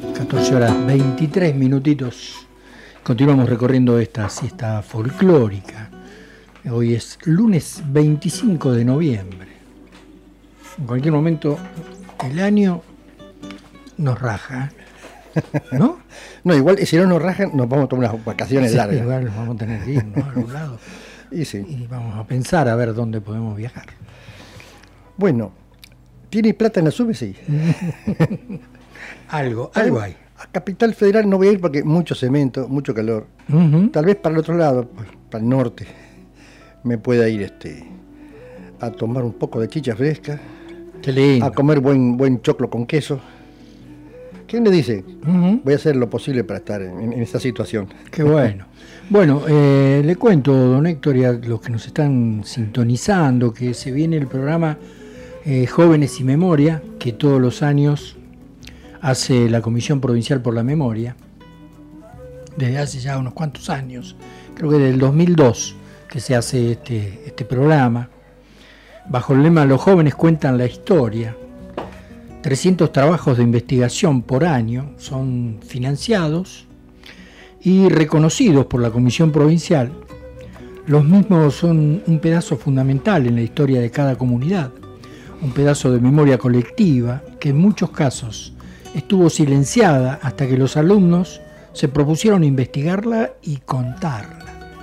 14 horas 23 minutitos. Continuamos recorriendo esta siesta folclórica. Hoy es lunes 25 de noviembre. En cualquier momento el año nos raja, ¿no? No, igual si no nos rajan nos vamos a tomar unas vacaciones Sí, largas. igual vamos a tener que ir, ¿no?, a algún lado. Sí. Y vamos a pensar a ver dónde podemos viajar. Bueno, ¿tiene plata en la SUBE? Sí. Algo hay. A Capital Federal no voy a ir porque mucho cemento, mucho calor. Tal vez para el otro lado, para el norte, me pueda ir a tomar un poco de chicha fresca. Qué lindo. A comer buen choclo con queso. ¿Quién le dice? Voy a hacer lo posible para estar en esa situación. Qué bueno. Bueno, le cuento, don Héctor, y a los que nos están sintonizando, que se viene el programa Jóvenes y Memoria, que todos los años hace la Comisión Provincial por la Memoria, desde hace ya unos cuantos años, creo que desde el 2002 que se hace este programa, bajo el lema Los jóvenes cuentan la historia. 300 trabajos de investigación por año son financiados y reconocidos por la Comisión Provincial. Los mismos son un pedazo fundamental en la historia de cada comunidad, un pedazo de memoria colectiva que en muchos casos estuvo silenciada hasta que los alumnos se propusieron investigarla y contarla.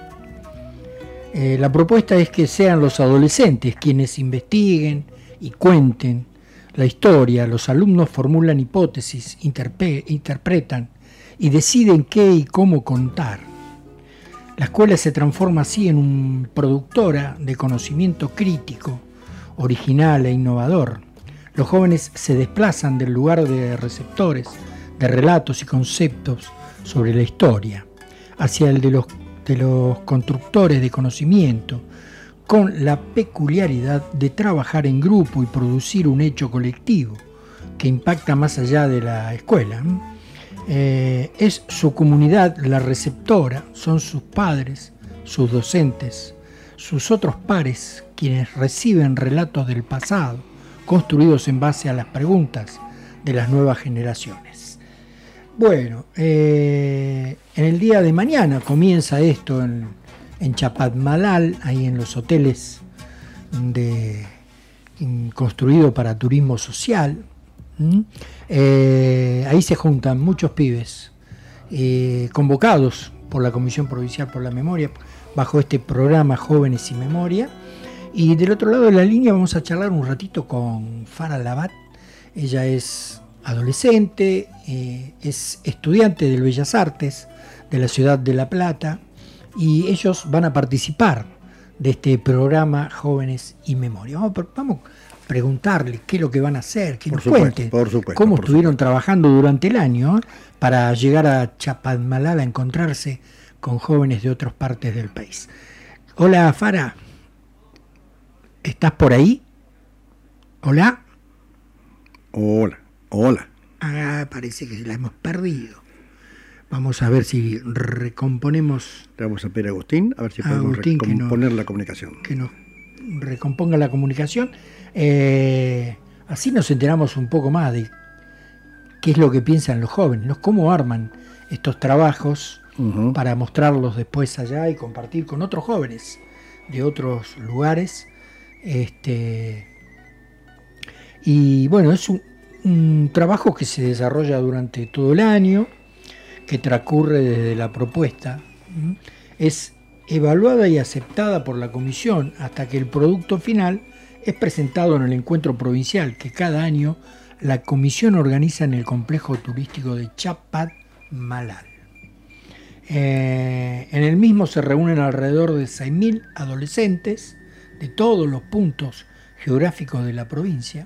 La propuesta es que sean los adolescentes quienes investiguen y cuenten la historia. Los alumnos formulan hipótesis, interpretan y deciden qué y cómo contar. La escuela se transforma así en una productora de conocimiento crítico, original e innovador. Los jóvenes se desplazan del lugar de receptores de relatos y conceptos sobre la historia hacia el de los constructores de conocimiento, con la peculiaridad de trabajar en grupo y producir un hecho colectivo que impacta más allá de la escuela. Es su comunidad la receptora, son sus padres, sus docentes, sus otros pares quienes reciben relatos del pasado, construidos en base a las preguntas de las nuevas generaciones. Bueno, en el día de mañana comienza esto en Chapadmalal, ahí en los hoteles construidos para turismo social. Ahí se juntan muchos pibes convocados por la Comisión Provincial por la Memoria bajo este programa Jóvenes y Memoria. Y del otro lado de la línea vamos a charlar un ratito con Farah Labat. Ella es adolescente, es estudiante del Bellas Artes de la ciudad de La Plata, y ellos van a participar de este programa Jóvenes y Memoria. Vamos a preguntarle qué es lo que van a hacer, que nos cuente cómo estuvieron trabajando durante el año para llegar a Chapadmalal a encontrarse con jóvenes de otras partes del país. Hola, Farah. ¿Estás por ahí? ¿Hola? Hola. Parece que la hemos perdido. Vamos a ver si recomponemos. Le vamos a pedir a Agustín, a ver si podemos recomponer la comunicación. Que nos recomponga la comunicación. Así nos enteramos un poco más de qué es lo que piensan los jóvenes, ¿no? Cómo arman estos trabajos para mostrarlos después allá y compartir con otros jóvenes de otros lugares. Y bueno, es un trabajo que se desarrolla durante todo el año, que transcurre desde la propuesta, es evaluada y aceptada por la comisión hasta que el producto final es presentado en el encuentro provincial que cada año la comisión organiza en el complejo turístico de Chapadmalal. En el mismo se reúnen alrededor de 6.000 adolescentes de todos los puntos geográficos de la provincia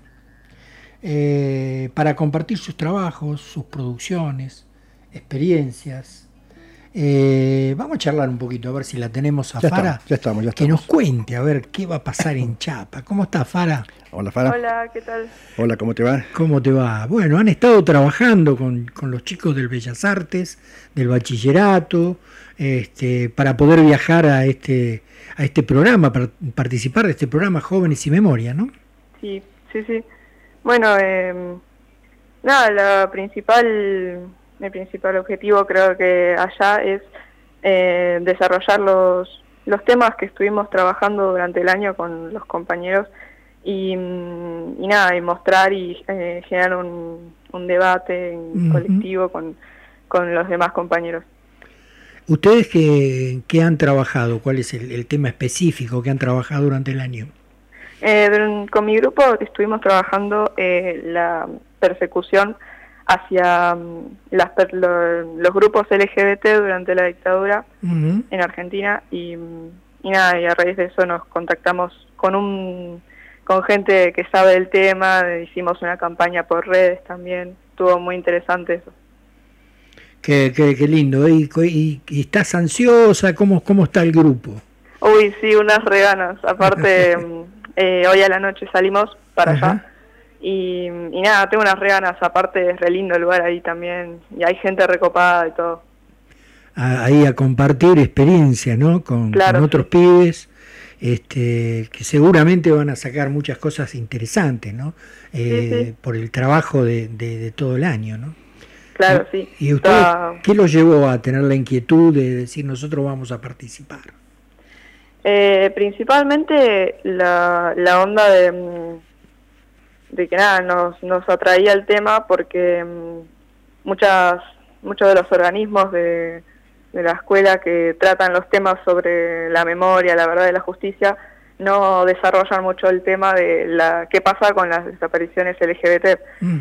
para compartir sus trabajos, sus producciones, experiencias. Vamos a charlar un poquito, a ver si la tenemos a Farah. Ya estamos. Que nos cuente, a ver, qué va a pasar en Chapa. ¿Cómo está, Farah? Hola, Farah. Hola, ¿qué tal? Hola, ¿cómo te va? ¿Cómo te va? Bueno, han estado trabajando con los chicos del Bellas Artes, del bachillerato, para poder viajar a este programa, para participar de este programa Jóvenes y Memoria, ¿no? Sí. Bueno, Nada, el principal objetivo creo que allá es desarrollar los temas que estuvimos trabajando durante el año con los compañeros y nada, y mostrar y generar un debate colectivo con los demás compañeros. ¿Ustedes qué han trabajado? ¿Cuál es el tema específico que han trabajado durante el año? Con mi grupo estuvimos trabajando la persecución hacia los grupos LGBT durante la dictadura en Argentina y nada, y a raíz de eso nos contactamos con gente que sabe del tema, hicimos una campaña por redes también, estuvo muy interesante eso. Qué lindo. ¿Y estás ansiosa? ¿Cómo está el grupo? Uy, sí, unas reganas. Aparte, hoy a la noche salimos para allá y nada, tengo unas reganas. Aparte, es re lindo el lugar ahí también y hay gente recopada y todo. Ahí a compartir experiencia, ¿no? Con otros pibes. Que seguramente van a sacar muchas cosas interesantes, ¿no? Sí. Por el trabajo de todo el año, ¿no? Claro, sí. ¿Y usted qué lo llevó a tener la inquietud de decir nosotros vamos a participar? Principalmente la onda de que nada, nos atraía el tema porque muchos de los organismos de la escuela que tratan los temas sobre la memoria, la verdad y la justicia, no desarrollan mucho el tema de qué pasa con las desapariciones LGBT.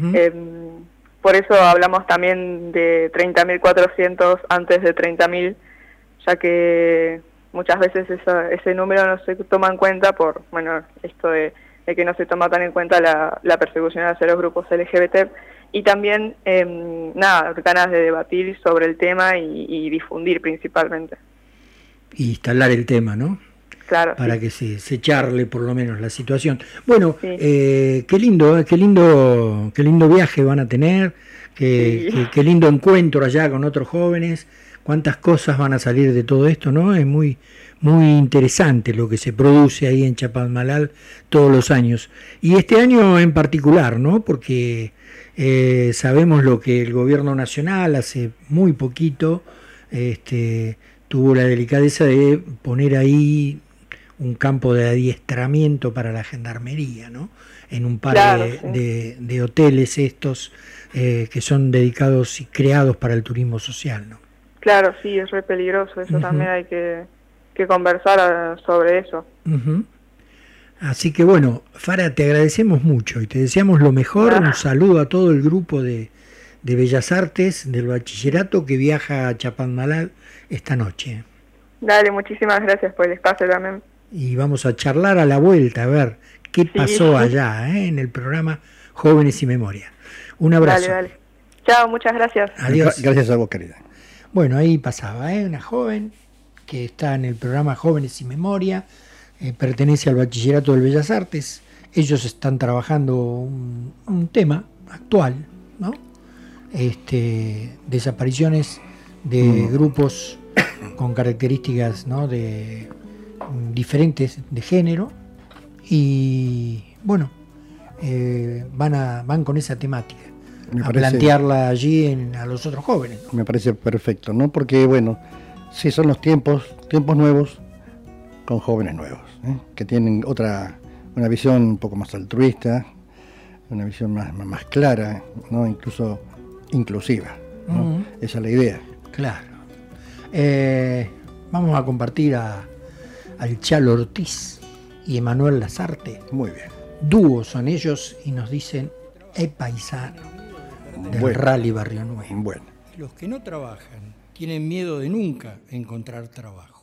Por eso hablamos también de 30.400 antes de 30.000, ya que muchas veces ese número no se toma en cuenta por, esto de que no se toma tan en cuenta la persecución hacia los grupos LGBT. Y también, ganas de debatir sobre el tema y difundir principalmente. Y instalar el tema, ¿no? Claro. Para que se charle por lo menos la situación. Bueno, sí. Qué lindo viaje van a tener, qué lindo encuentro allá con otros jóvenes, cuántas cosas van a salir de todo esto, ¿no? Es muy interesante lo que se produce ahí en Chapadmalal todos los años. Y este año en particular, ¿no? Porque sabemos lo que el gobierno nacional hace muy poquito tuvo la delicadeza de poner ahí un campo de adiestramiento para la gendarmería, ¿no? En un par de hoteles estos que son dedicados y creados para el turismo social, ¿no? Claro, sí, es re peligroso, eso también hay que conversar sobre eso. Así que bueno, Fara, te agradecemos mucho y te deseamos lo mejor. Un saludo a todo el grupo de Bellas Artes del bachillerato que viaja a Chapadmalal esta noche. Dale, muchísimas gracias por el espacio también. Y vamos a charlar a la vuelta, a ver qué pasó allá en el programa Jóvenes y Memoria. Un abrazo. Dale. Chao, muchas gracias. Adiós. Gracias a vos, querida. Bueno, ahí pasaba, una joven que está en el programa Jóvenes y Memoria, pertenece al Bachillerato del Bellas Artes. Ellos están trabajando un tema actual, ¿no? Desapariciones de grupos con características, ¿no? de diferentes de género y bueno, van con esa temática a plantearla allí a los otros jóvenes, ¿no? Me parece perfecto, ¿no? Porque bueno, sí son los tiempos nuevos con jóvenes nuevos, que tienen una visión un poco más altruista, una visión más clara, ¿no? Incluso inclusiva, ¿no? Esa es la idea. Claro. Vamos a compartir al Chalo Ortiz y Emanuel Lazarte. Muy bien. Dúo son ellos y nos dicen paisano del Rally Barrio Nuevo. Bueno. Los que no trabajan tienen miedo de nunca encontrar trabajo.